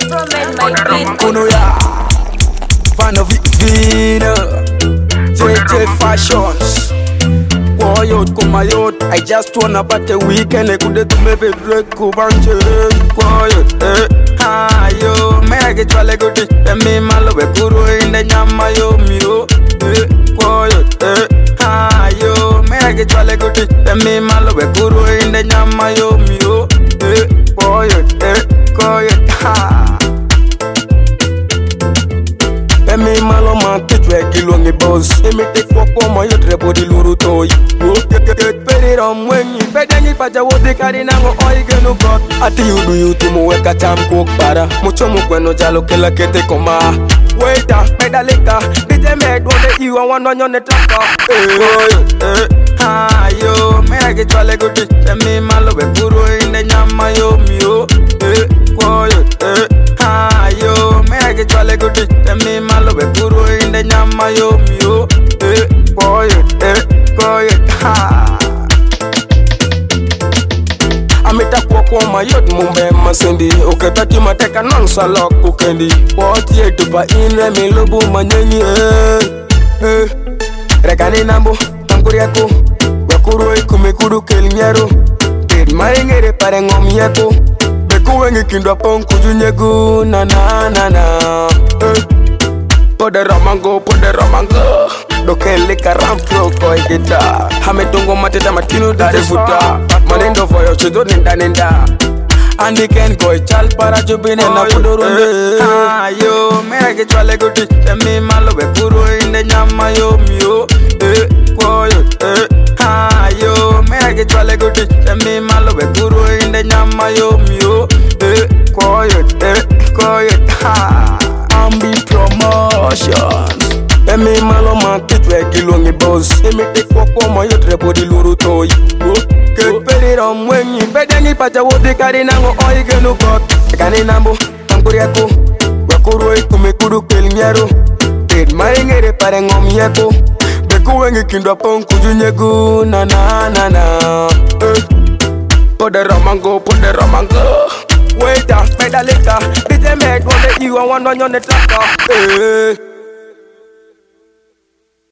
Kuno ya fan of Vina JJ Fashions. Quiet, kumayot. I just wanna bat a weekend. I could do maybe break kubanche. Quiet, ayo. Me get chale go di. Me malo be kuru inde nyama yo mio. Quiet, ayo. Me get chale go di. Me malo be kuru inde nyama yo mio. Quiet, ha. Emi malo man kitwe kilongi boss. Emi take walk on my yotre body luru toy. Get pay it on when you pay them paja wote kari nango oi genu got. Ati you do you to mo weka cham cook para. Mucho mo kweno jalo kela kete koma. Waiter, pedaleka, DJ med wonde you want on your tracker. Ayo, me age chale go di. Emi malo be guru inde nyama yo mio. Quiet, ayo, me age chale go di. Emi malo be guru inde nyama yo mio. Quiet, ha. Amita kwa mayot mumbe masendi. Oketaki mateka non salok kukendi. Poti etupa inre milobu manyenyi. Rekani nambo, tankuriako. Wakuru ikumikudu kelinyero. Ted maringere pare ngomiyako. Beku wengi kindwa ponku junyegu. Na. Pode romango. Dokele karamflo koi gita. Hame tongo mateta matino dade futa. Manendo voyo chido nenda. Andi ken koi chal para jubine na kudurunde. Ayo, merage chwale gudi. Emi malo be kuru inde nyama yo mio. Quiet, ayo, merage chwale gudi. Emi malo be kuru inde nyama yo mio. Quiet, ha. Ambi Promotions. Emi malo man kitwe kilongi boss. Emi take walk on my yotre body luru toy. Get pay it on when you pay them paja wote kari nango oi genu got. Kani nambo, tankuriako. Wakuru ikumikudu kelinyero. Ted maringere pare ngomiyako. Beku wengi kindwa ponku junyegu. Na. Pode romango. Waiter, pedaleka, DJ med wonde you want on your tracker.